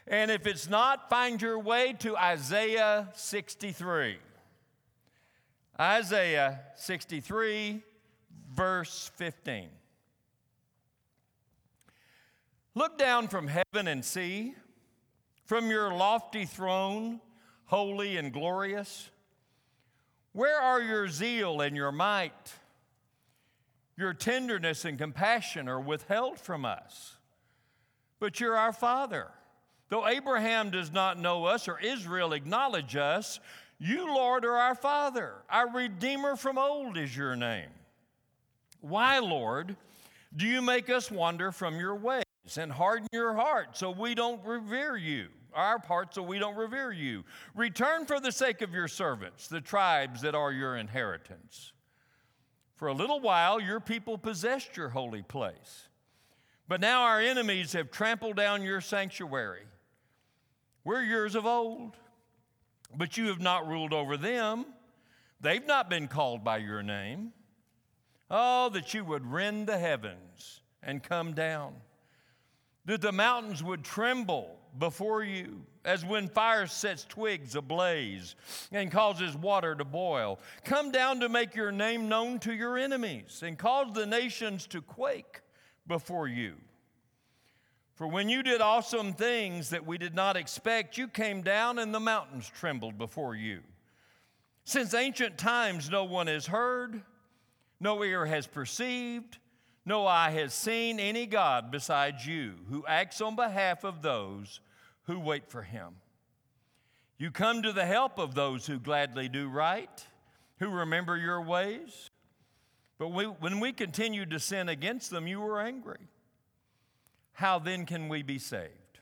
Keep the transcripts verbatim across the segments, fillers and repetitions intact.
And if it's not, find your way to Isaiah sixty-three. Isaiah sixty-three, verse fifteen. Look down from heaven and see, from your lofty throne, holy and glorious. Where are your zeal and your might? Your tenderness and compassion are withheld from us. But you're our Father. Though Abraham does not know us or Israel acknowledge us, you, Lord, are our Father. Our Redeemer from old is your name. Why, Lord, do you make us wander from your ways and harden your heart so we don't revere you? Our part so we don't revere you. Return for the sake of your servants, the tribes that are your inheritance. For a little while your people possessed your holy place, but now our enemies have trampled down your sanctuary. We're yours of old, but you have not ruled over them. They've not been called by your name. Oh, that you would rend the heavens and come down, that the mountains would tremble before you, as when fire sets twigs ablaze and causes water to boil. Come down to make your name known to your enemies and cause the nations to quake before you. For when you did awesome things that we did not expect, you came down and the mountains trembled before you. Since ancient times no one has heard, no ear has perceived, no eye has seen any God besides you, who acts on behalf of those who wait for him. You come to the help of those who gladly do right, who remember your ways. But we, when we continued to sin against them, you were angry. How then can we be saved?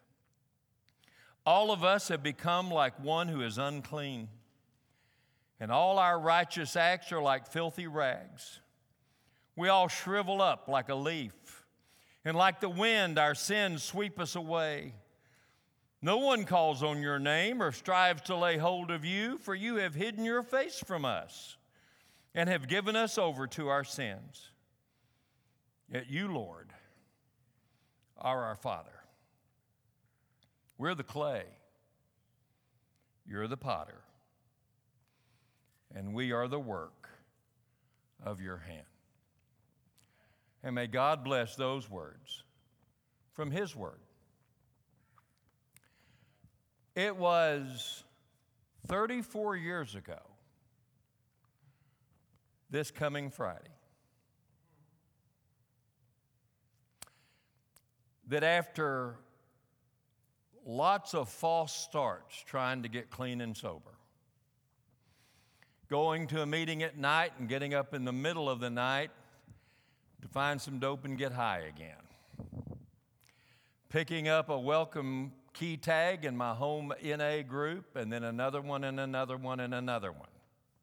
All of us have become like one who is unclean, and all our righteous acts are like filthy rags. We all shrivel up like a leaf, and like the wind, our sins sweep us away. No one calls on your name or strives to lay hold of you, for you have hidden your face from us and have given us over to our sins. Yet you, Lord, are our Father. We're the clay. You're the potter. And we are the work of your hand. And may God bless those words from his word. It was thirty-four years ago, this coming Friday, that after lots of false starts trying to get clean and sober, going to a meeting at night and getting up in the middle of the night to find some dope and get high again, picking up a welcome key tag in my home N A group, and then another one and another one and another one.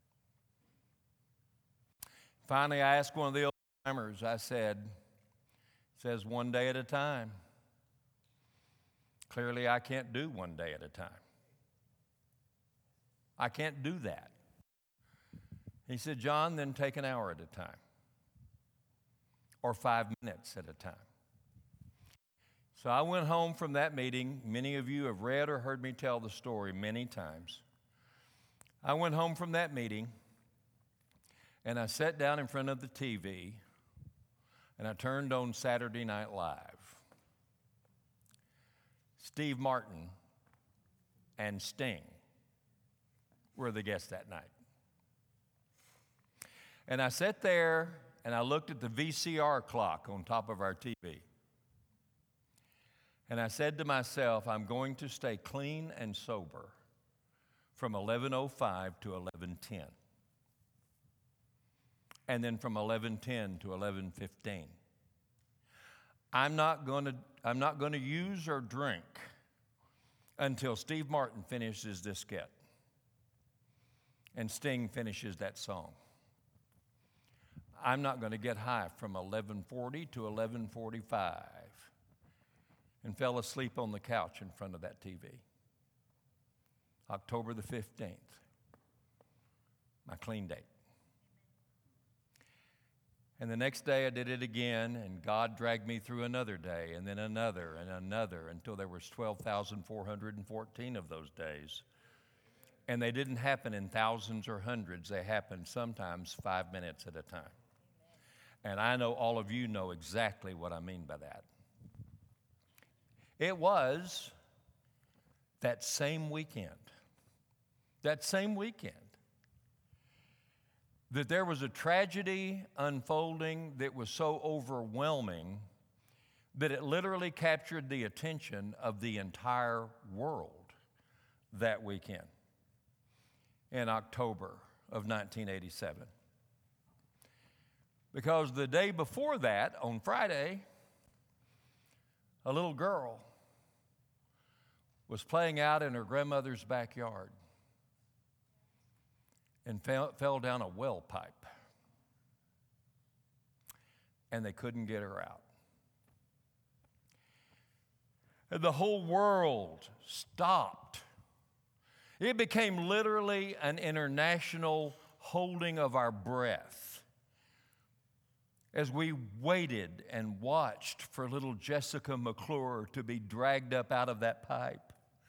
Finally, I asked one of the old timers, I said, it says one day at a time. Clearly, I can't do one day at a time. I can't do that. He said, John, then take an hour at a time, or five minutes at a time. So I went home from that meeting. Many of you have read or heard me tell the story many times. I went home from that meeting, and I sat down in front of the T V, and I turned on Saturday Night Live. Steve Martin and Sting were the guests that night. And I sat there, and I looked at the V C R clock on top of our T V. And I said to myself, I'm going to stay clean and sober from eleven oh five to eleven ten. And then from eleven ten to eleven fifteen. I'm not going to, I'm not going to use or drink until Steve Martin finishes this skit and Sting finishes that song. I'm not going to get high from eleven forty to eleven forty-five. And fell asleep on the couch in front of that T V. October the fifteenth, my clean date. And the next day I did it again, and God dragged me through another day, and then another, and another, until there was twelve thousand four hundred fourteen of those days. And they didn't happen in thousands or hundreds. They happened sometimes five minutes at a time. And I know all of you know exactly what I mean by that. It was that same weekend, that same weekend, that there was a tragedy unfolding that was so overwhelming that it literally captured the attention of the entire world that weekend in October of nineteen eighty-seven. Because the day before that, on Friday, a little girl was playing out in her grandmother's backyard and fell, fell down a well pipe. And they couldn't get her out. And the whole world stopped. It became literally an international holding of our breath as we waited and watched for little Jessica McClure to be dragged up out of that pipe.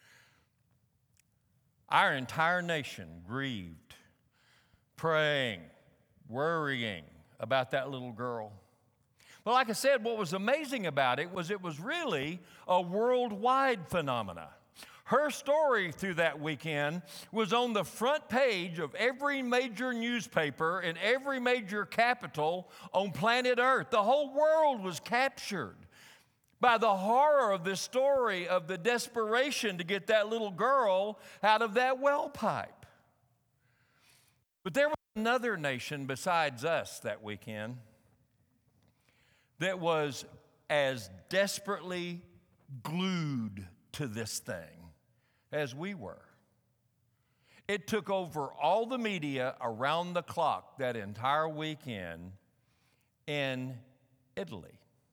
Our entire nation grieved, praying, worrying about that little girl. But like I said, what was amazing about it was it was really a worldwide phenomenon. Her story through that weekend was on the front page of every major newspaper in every major capital on planet Earth. The whole world was captured by the horror of this story of the desperation to get that little girl out of that well pipe. But there was another nation besides us that weekend that was as desperately glued to this thing as we were. It took over all the media around the clock that entire weekend in Italy.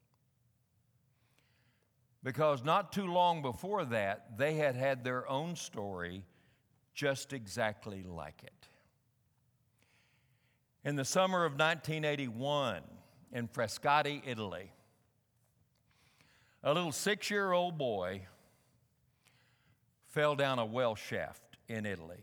Because not too long before that, they had had their own story just exactly like it. In the summer of nineteen eighty-one, in Frascati, Italy, a little six-year-old boy fell down a well shaft in Italy.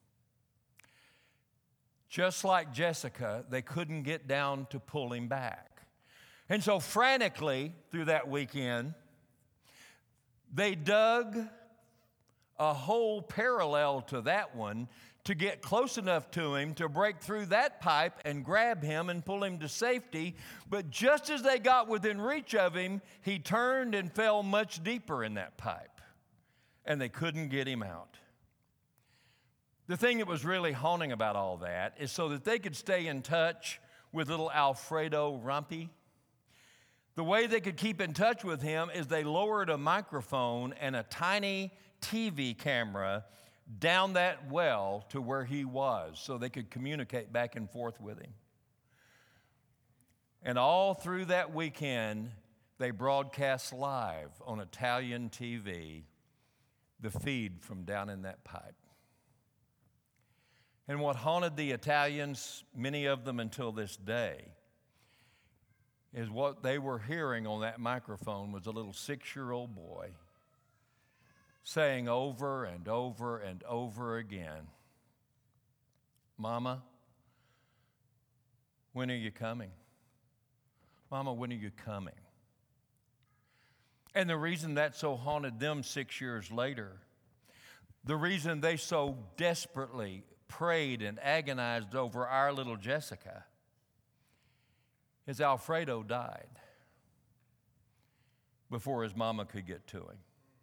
Just like Jessica, they couldn't get down to pull him back. And so frantically, through that weekend, they dug a hole parallel to that one to get close enough to him to break through that pipe and grab him and pull him to safety. But just as they got within reach of him, he turned and fell much deeper in that pipe, and they couldn't get him out. The thing that was really haunting about all that is so that they could stay in touch with little Alfredo Rumpy. The way they could keep in touch with him is they lowered a microphone and a tiny T V camera down that well to where he was so they could communicate back and forth with him. And all through that weekend, they broadcast live on Italian T V the feed from down in that pipe. And what haunted the Italians, many of them until this day, is what they were hearing on that microphone was a little six-year-old boy saying over and over and over again, "Mama, when are you coming? Mama, when are you coming?" And the reason that so haunted them six years later, the reason they so desperately prayed and agonized over our little Jessica, is Alfredo died before his mama could get to him.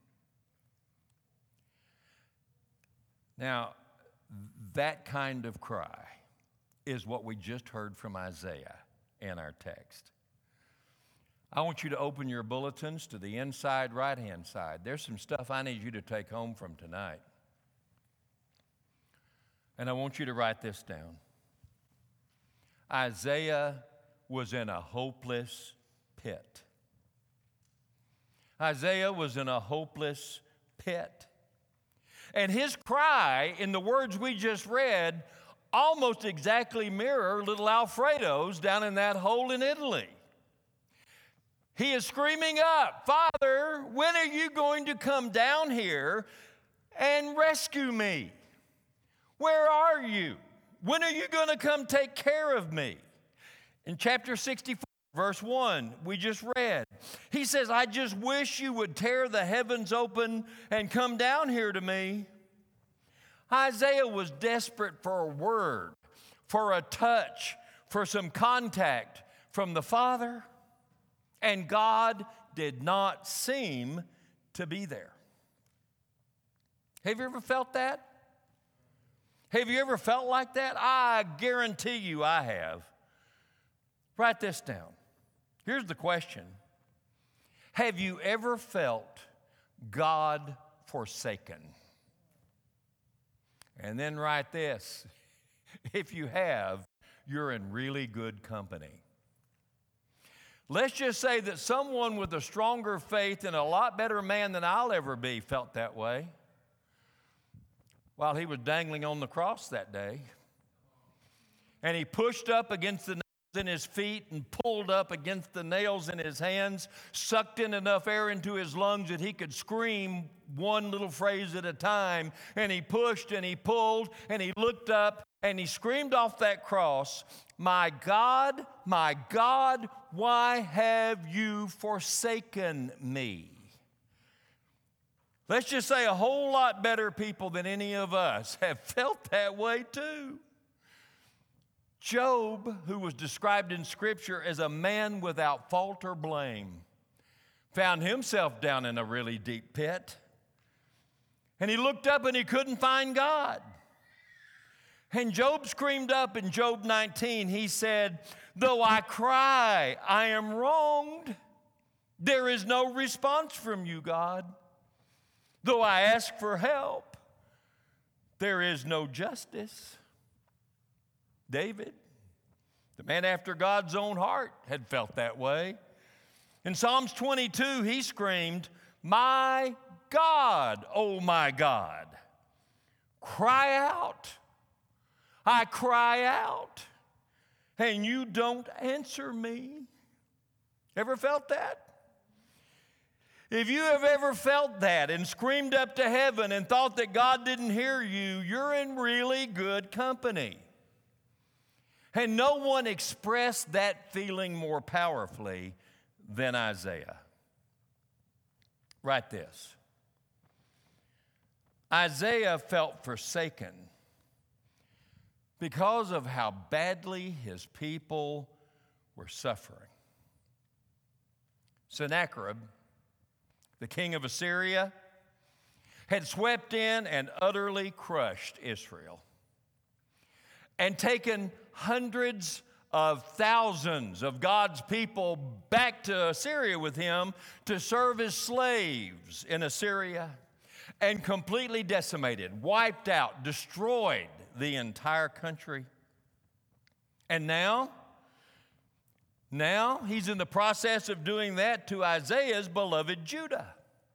Now, that kind of cry is what we just heard from Isaiah in our text. I want you to open your bulletins to the inside right-hand side. There's some stuff I need you to take home from tonight. And I want you to write this down. Isaiah was in a hopeless pit. Isaiah was in a hopeless pit. And his cry, in the words we just read, almost exactly mirror little Alfredo's down in that hole in Italy. He is screaming up, "Father, when are you going to come down here and rescue me? Where are you? When are you going to come take care of me?" In chapter sixty-four, verse one, we just read, he says, "I just wish you would tear the heavens open and come down here to me." Isaiah was desperate for a word, for a touch, for some contact from the Father, and God did not seem to be there. Have you ever felt that? Have you ever felt like that? I guarantee you I have. Write this down. Here's the question. Have you ever felt God forsaken? And then write this. If you have, you're in really good company. Let's just say that someone with a stronger faith and a lot better man than I'll ever be felt that way while he was dangling on the cross that day. And he pushed up against the nails in his feet and pulled up against the nails in his hands, sucked in enough air into his lungs that he could scream one little phrase at a time. And he pushed and he pulled and he looked up and he screamed off that cross, "My God, my God, why have you forsaken me?" Let's just say a whole lot better people than any of us have felt that way too. Job, who was described in Scripture as a man without fault or blame, found himself down in a really deep pit. And he looked up and he couldn't find God. And Job screamed up in Job nineteen, he said, "Though I cry, I am wronged. There is no response from you, God. Though I ask for help, there is no justice." David, the man after God's own heart, had felt that way. In Psalms twenty-two, he screamed, "My God, oh my God, cry out. I cry out, and you don't answer me." Ever felt that? If you have ever felt that and screamed up to heaven and thought that God didn't hear you, you're in really good company. And no one expressed that feeling more powerfully than Isaiah. Write this. Isaiah felt forsaken because of how badly his people were suffering. Sennacherib, the king of Assyria, had swept in and utterly crushed Israel and taken hundreds of thousands of God's people back to Assyria with him to serve as slaves in Assyria, and completely decimated, wiped out, destroyed the entire country. And now, now he's in the process of doing that to Isaiah's beloved Judah.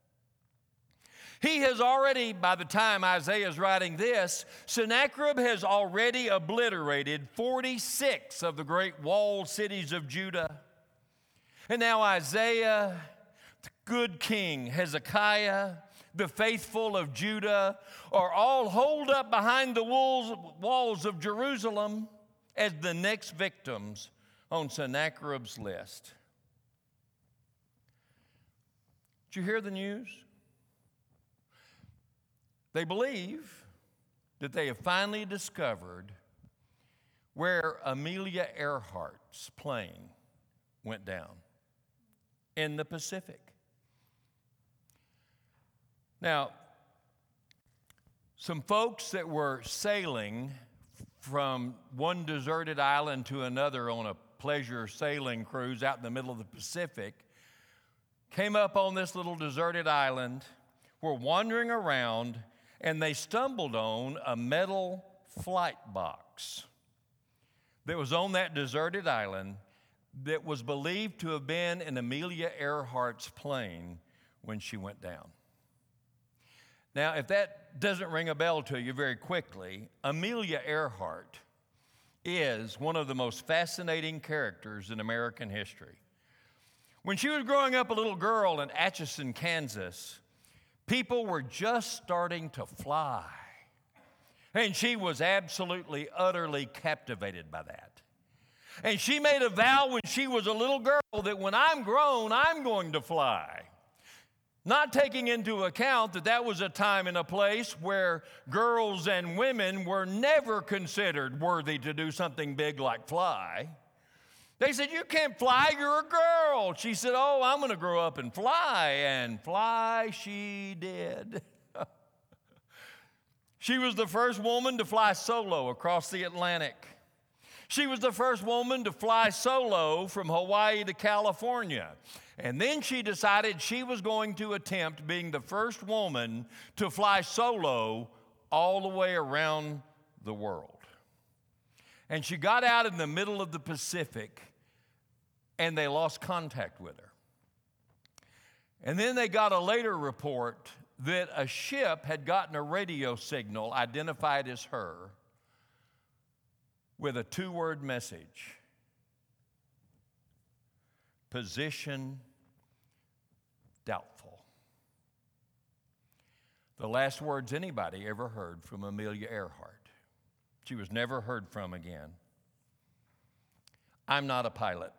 He has already, by the time Isaiah is writing this, Sennacherib has already obliterated forty-six of the great walled cities of Judah. And now Isaiah, the good king, Hezekiah, the faithful of Judah, are all holed up behind the walls of Jerusalem as the next victims on Sennacherib's list. Did you hear the news? They believe that they have finally discovered where Amelia Earhart's plane went down, in the Pacific. Now, some folks that were sailing from one deserted island to another on a pleasure sailing cruise out in the middle of the Pacific came up on this little deserted island, were wandering around, and they stumbled on a metal flight box that was on that deserted island that was believed to have been in Amelia Earhart's plane when she went down. Now, if that doesn't ring a bell to you very quickly, Amelia Earhart is one of the most fascinating characters in American history. When she was growing up a little girl in Atchison, Kansas, people were just starting to fly. And she was absolutely, utterly captivated by that. And she made a vow when she was a little girl that when I'm grown, I'm going to fly. Not taking into account that that was a time and a place where girls and women were never considered worthy to do something big like fly. They said, you can't fly, you're a girl. She said, oh, I'm going to grow up and fly. And fly she did. She was the first woman to fly solo across the Atlantic. She was the first woman to fly solo from Hawaii to California. And then she decided she was going to attempt being the first woman to fly solo all the way around the world. And she got out in the middle of the Pacific, and they lost contact with her. And then they got a later report that a ship had gotten a radio signal identified as her with a two-word message: position doubtful. The last words anybody ever heard from Amelia Earhart. She was never heard from again. I'm not a pilot,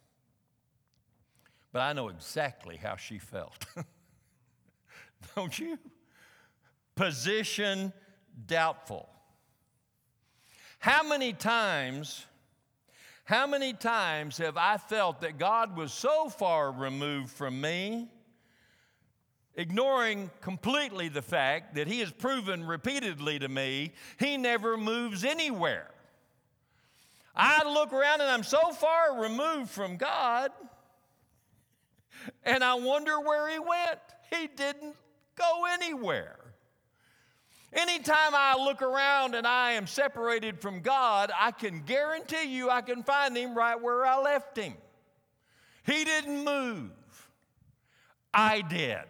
but I know exactly how she felt. Don't you? Position doubtful. How many times, how many times have I felt that God was so far removed from me, ignoring completely the fact that He has proven repeatedly to me He never moves anywhere? I look around and I'm so far removed from God, and I wonder where He went. He didn't go anywhere. Anytime I look around and I am separated from God, I can guarantee you I can find Him right where I left Him. He didn't move. I did.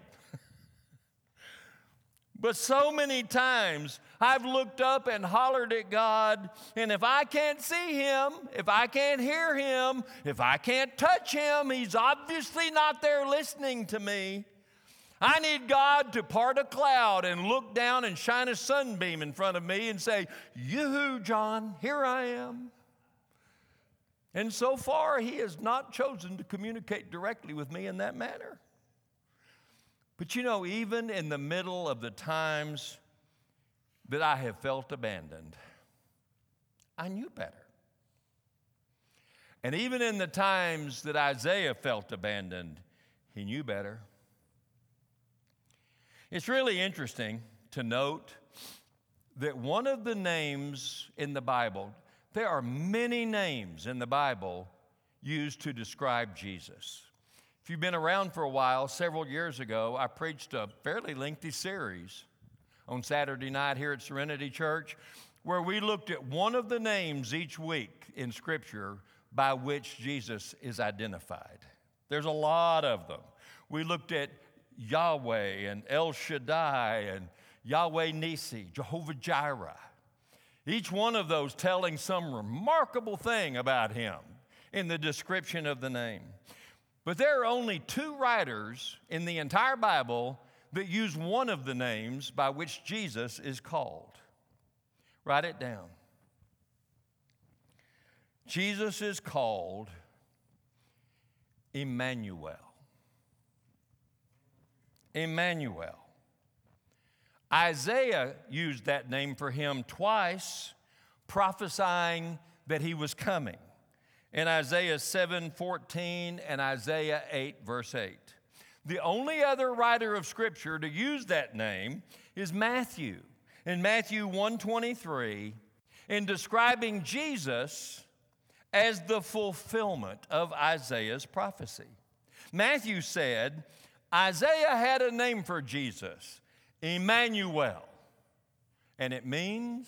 But so many times I've looked up and hollered at God, and if I can't see Him, if I can't hear Him, if I can't touch Him, He's obviously not there listening to me. I need God to part a cloud and look down and shine a sunbeam in front of me and say, yoo-hoo, John, here I am. And so far, He has not chosen to communicate directly with me in that manner. But you know, even in the middle of the times that I have felt abandoned, I knew better. And even in the times that Isaiah felt abandoned, he knew better. It's really interesting to note that one of the names in the Bible, there are many names in the Bible used to describe Jesus. If you've been around for a while, several years ago, I preached a fairly lengthy series on Saturday night here at Serenity Church, where we looked at one of the names each week in Scripture by which Jesus is identified. There's a lot of them. We looked at Yahweh and El Shaddai and Yahweh Nisi, Jehovah Jireh. Each one of those telling some remarkable thing about Him in the description of the name. But there are only two writers in the entire Bible that use one of the names by which Jesus is called. Write it down. Jesus is called Emmanuel. Emmanuel. Isaiah used that name for Him twice, prophesying that He was coming, in Isaiah seven fourteen and Isaiah eight, verse eight. The only other writer of Scripture to use that name is Matthew. In Matthew one twenty-three, in describing Jesus as the fulfillment of Isaiah's prophecy. Matthew said, Isaiah had a name for Jesus, Emmanuel, and it means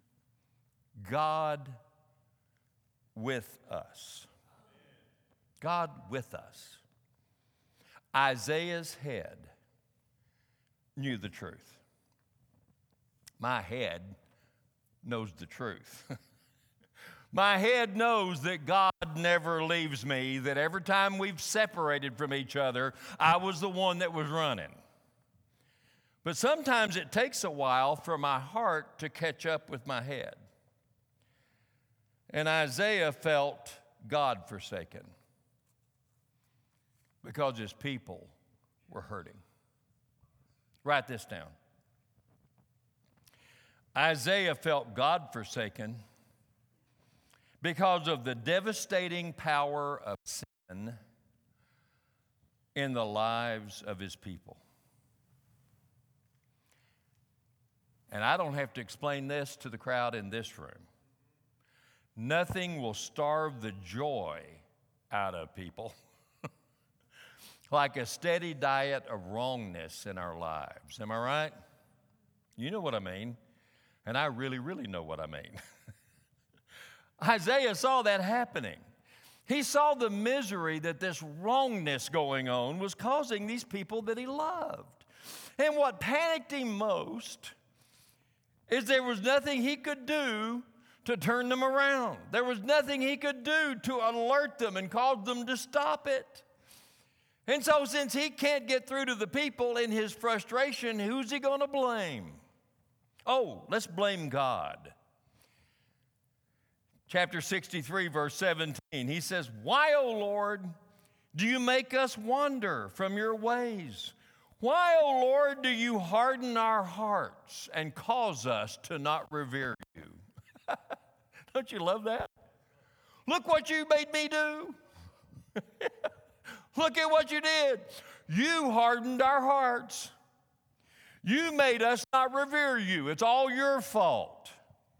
God with us. God with us. Isaiah's head knew the truth. my head knows the truth. My head knows that God never leaves me, that every time we've separated from each other, I was the one that was running. But sometimes it takes a while for my heart to catch up with my head. And Isaiah felt God forsaken because his people were hurting. Write this down. Isaiah felt God forsaken because of the devastating power of sin in the lives of his people. And I don't have to explain this to the crowd in this room. Nothing will starve the joy out of people like a steady diet of wrongness in our lives. Am I right? You know what I mean. And I really, really know what I mean. Isaiah saw that happening. He saw the misery that this wrongness going on was causing these people that he loved. And what panicked him most is there was nothing he could do to turn them around. There was nothing he could do to alert them and cause them to stop it. And so since he can't get through to the people in his frustration, who's he going to blame? Oh, let's blame God. Chapter sixty-three, verse seventeen, he says, "Why, O Lord, do you make us wander from your ways? Why, O Lord, do you harden our hearts and cause us to not revere you?" Don't you love that? Look what you made me do. Look at what you did. You hardened our hearts. You made us not revere you. It's all your fault.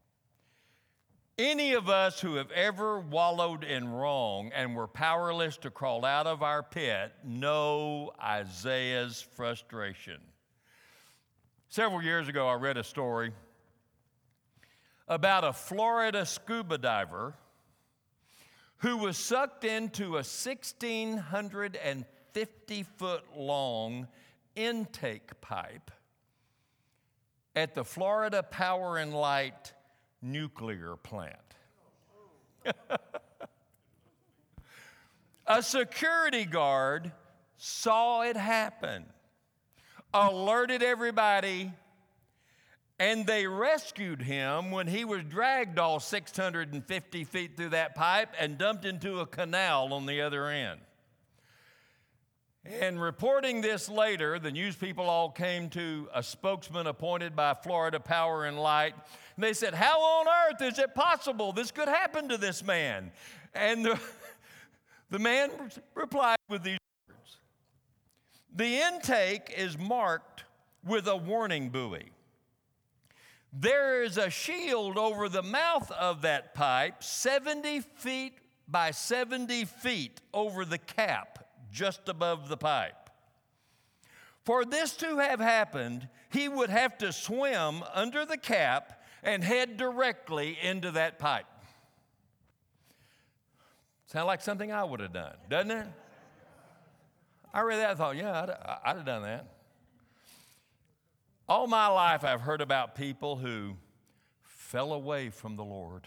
Any of us who have ever wallowed in wrong and were powerless to crawl out of our pit know Isaiah's frustration. Several years ago, I read a story about a Florida scuba diver who was sucked into a one thousand six hundred fifty foot long intake pipe at the Florida Power and Light nuclear plant. A security guard saw it happen, alerted everybody, and they rescued him when he was dragged all six hundred fifty feet through that pipe and dumped into a canal on the other end. And reporting this later, the news people all came to a spokesman appointed by Florida Power and Light. And they said, "How on earth is it possible this could happen to this man?" And the, the man replied with these words: "The intake is marked with a warning buoy. There is a shield over the mouth of that pipe, seventy feet by seventy feet over the cap, just above the pipe. For this to have happened, he would have to swim under the cap and head directly into that pipe." Sound like something I would have done, doesn't it? I read that and thought, yeah, I'd, I'd have done that. All my life I've heard about people who fell away from the Lord.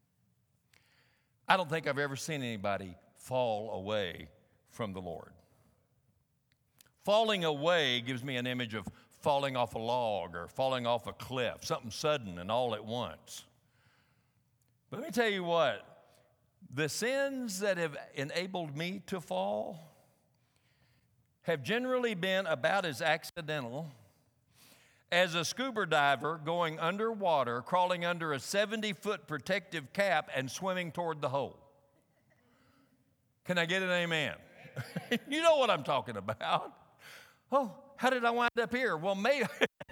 I don't think I've ever seen anybody fall away from the Lord. Falling away gives me an image of falling off a log or falling off a cliff, something sudden and all at once. But let me tell you what, the sins that have enabled me to fall have generally been about as accidental as a scuba diver going underwater, crawling under a seventy foot protective cap and swimming toward the hole. Can I get an amen? You know what I'm talking about. Oh, how did I wind up here? Well, maybe.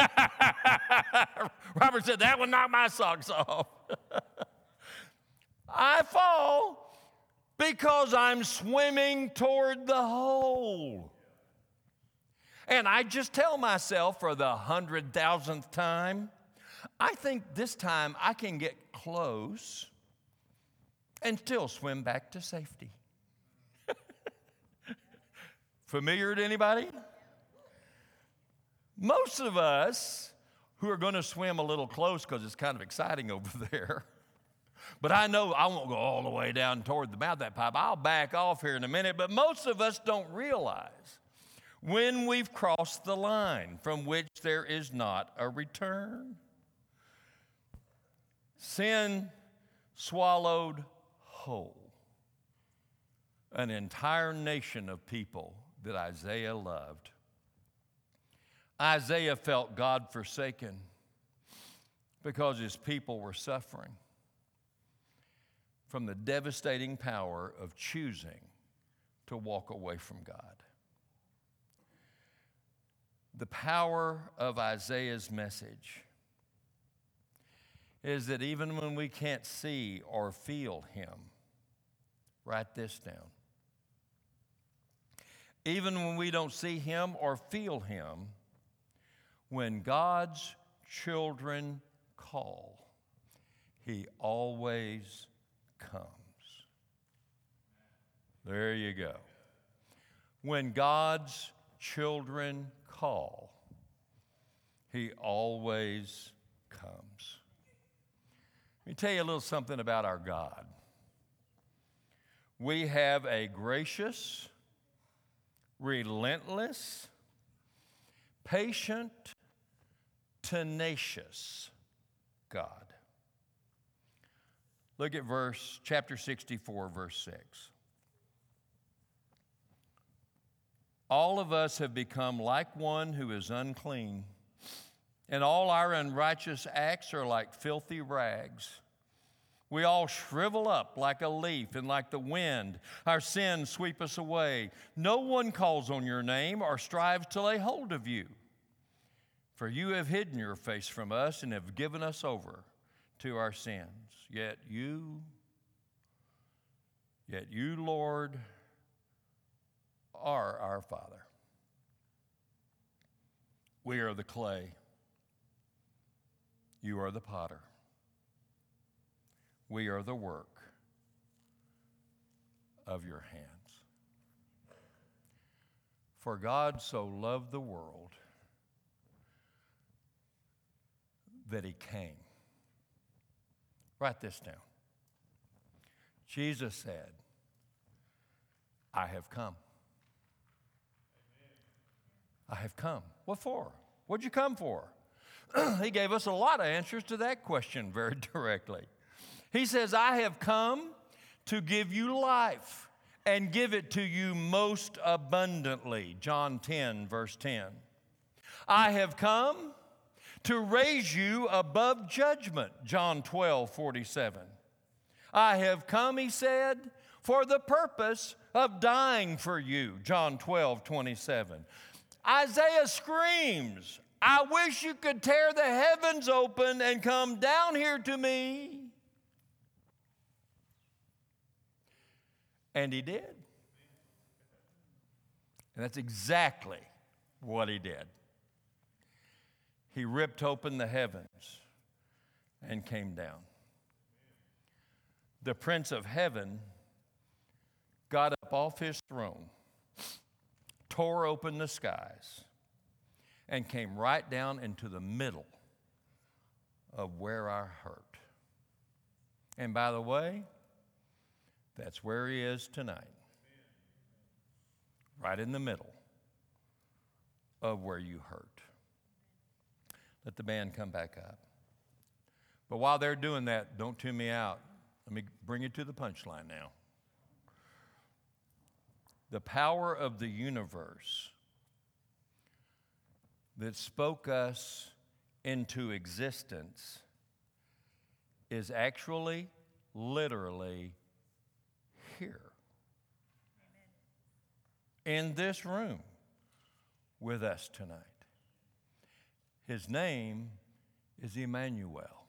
Robert said, "That would knock my socks off." I fall because I'm swimming toward the hole. And I just tell myself for the hundred thousandth time, I think this time I can get close and still swim back to safety. Familiar to anybody? Most of us who are going to swim a little close because it's kind of exciting over there. But I know I won't go all the way down toward the mouth of that pipe. I'll back off here in a minute. But most of us don't realize when we've crossed the line from which there is not a return. Sin swallowed whole an entire nation of people that Isaiah loved. Isaiah felt God forsaken because his people were suffering from the devastating power of choosing to walk away from God. The power of Isaiah's message is that even when we can't see or feel him, write this down. Even when we don't see him or feel him, when God's children call, he always comes. There you go. When God's children call, he always comes. Let me tell you a little something about our God. We have a gracious, relentless, patient, tenacious God. Look at verse, chapter sixty-four, verse six. All of us have become like one who is unclean, and all our unrighteous acts are like filthy rags. We all shrivel up like a leaf, and like the wind, our sins sweep us away. No one calls on your name or strives to lay hold of you. For you have hidden your face from us and have given us over to our sins. Yet you, yet you, Lord, are our Father. We are the clay. You are the potter. We are the work of your hands. For God so loved the world that he came. Write this down. Jesus said, I have come. I have come. What for? What'd you come for? He gave us a lot of answers to that question very directly. He says, I have come to give you life and give it to you most abundantly. John ten, verse ten. I have come to raise you above judgment. John twelve, forty-seven. I have come, he said, for the purpose of dying for you. John twelve, twenty-seven. Isaiah screams, I wish you could tear the heavens open and come down here to me. And he did. And that's exactly what he did. He ripped open the heavens and came down. The Prince of Heaven got up off his throne, tore open the skies, and came right down into the middle of where our hurt. And by the way, that's where he is tonight. Right in the middle of where you hurt. Let the band come back up. But while they're doing that, don't tune me out. Let me bring you to the punchline now. The power of the universe that spoke us into existence is actually, literally, here. Amen. In this room with us tonight. His name is Emmanuel,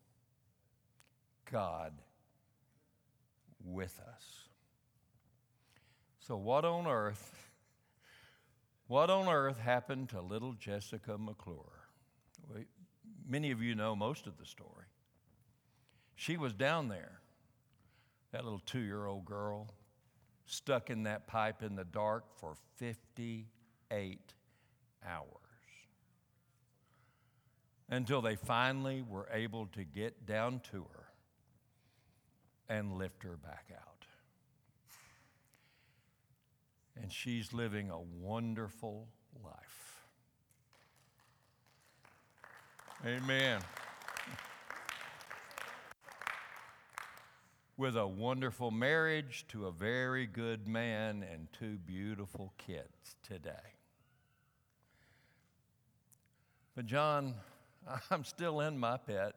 God with us. So what on earth, what on earth happened to little Jessica McClure? Well, many of you know most of the story. She was down there, that little two-year-old girl, stuck in that pipe in the dark for fifty-eight hours. until they finally were able to get down to her and lift her back out. And she's living a wonderful life. Amen. With a wonderful marriage to a very good man and two beautiful kids today. But John, I'm still in my pit.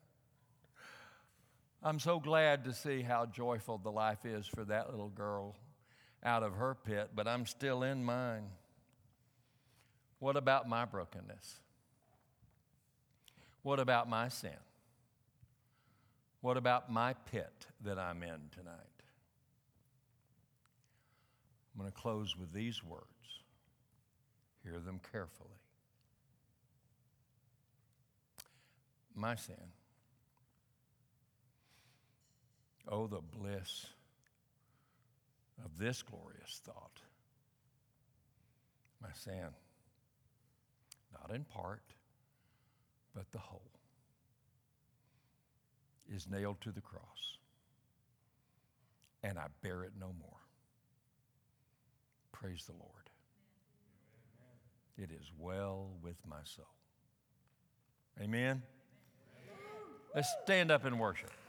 I'm so glad to see how joyful the life is for that little girl out of her pit, but I'm still in mine. What about my brokenness? What about my sin? What about my pit that I'm in tonight? I'm going to close with these words. Hear them carefully. My sin. Oh, the bliss of this glorious thought. My sin, not in part, but the whole, is nailed to the cross, and I bear it no more. Praise the Lord. It is well with my soul. Amen. Let's stand up and worship.